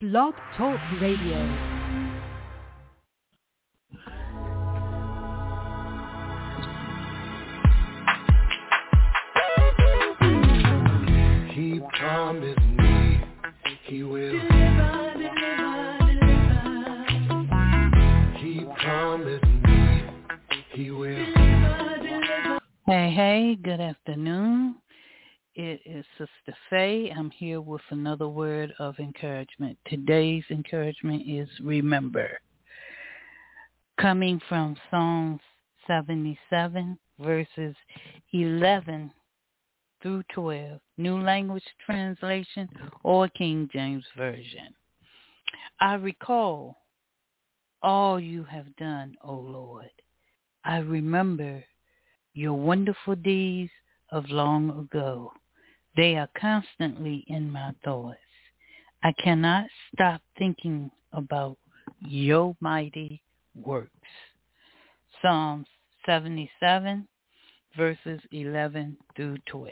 Blog Talk Radio. He promised me he will. He promised me he will. Hey, good afternoon. It is Sister Faye. I'm here with another word of encouragement. Today's encouragement is remember. Coming from Psalms 77, verses 11 through 12, New Language Translation or King James Version. I recall all you have done, O Lord. I remember your wonderful deeds of long ago. They are constantly in my thoughts. I cannot stop thinking about your mighty works. Psalms 77, verses 11 through 12.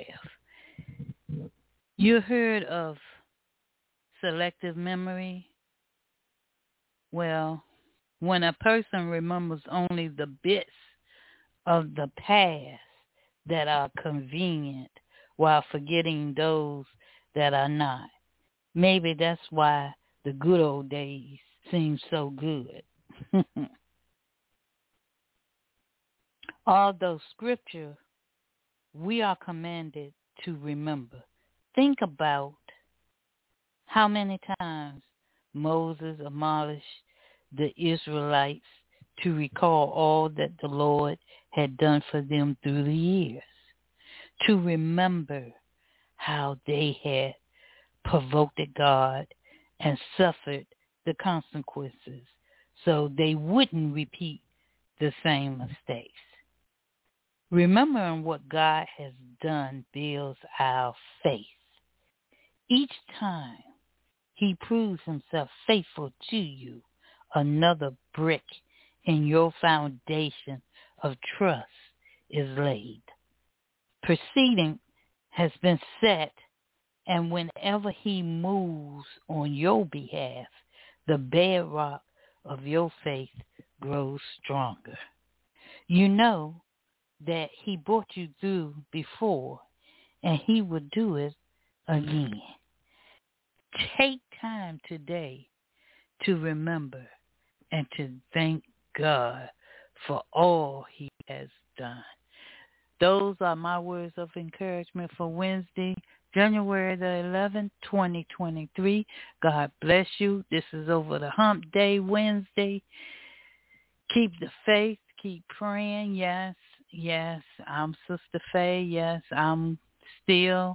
You heard of selective memory? Well, when a person remembers only the bits of the past that are convenient while forgetting those that are not. Maybe that's why the good old days seem so good. Although scripture, we are commanded to remember. Think about how many times Moses admonished the Israelites to recall all that the Lord had done for them through the years, to remember how they had provoked God and suffered the consequences so they wouldn't repeat the same mistakes. Remembering what God has done builds our faith. Each time he proves himself faithful to you, another brick in your foundation of trust is laid. Precedent has been set, and whenever he moves on your behalf, the bedrock of your faith grows stronger. You know that he brought you through before, and he will do it again. Take time today to remember and to thank God for all he has done. Those are my words of encouragement for Wednesday, January the 11th, 2023. God bless you. This is Over the Hump Day, Wednesday. Keep the faith. Keep praying. Yes, I'm Sister Faye. Yes, I'm still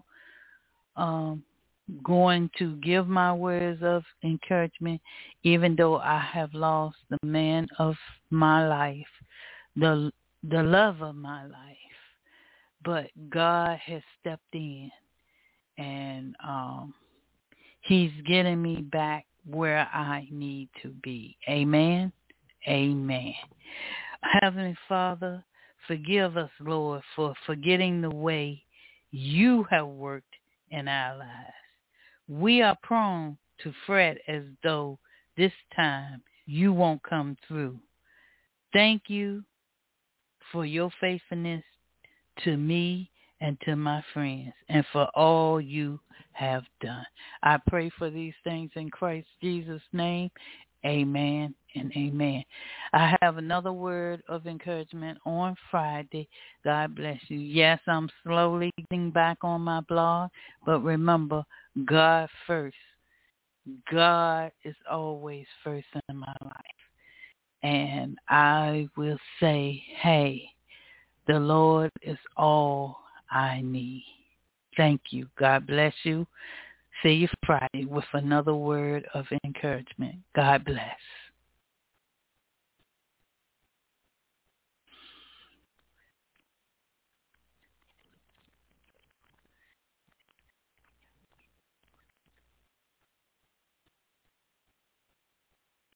going to give my words of encouragement, even though I have lost the man of my life, the love of my life. But God has stepped in, and he's getting me back where I need to be. Amen. Amen. Heavenly Father, forgive us, Lord, for forgetting the way you have worked in our lives. We are prone to fret as though this time you won't come through. Thank you for your faithfulness to me and to my friends, and for all you have done. I pray for these things in Christ Jesus' name. Amen and amen. I have another word of encouragement on Friday. God bless you. Yes, I'm slowly getting back on my blog, but remember, God first. God is always first in my life. And I will say, hey, the Lord is all I need. Thank you. God bless you. See you Friday with another word of encouragement. God bless.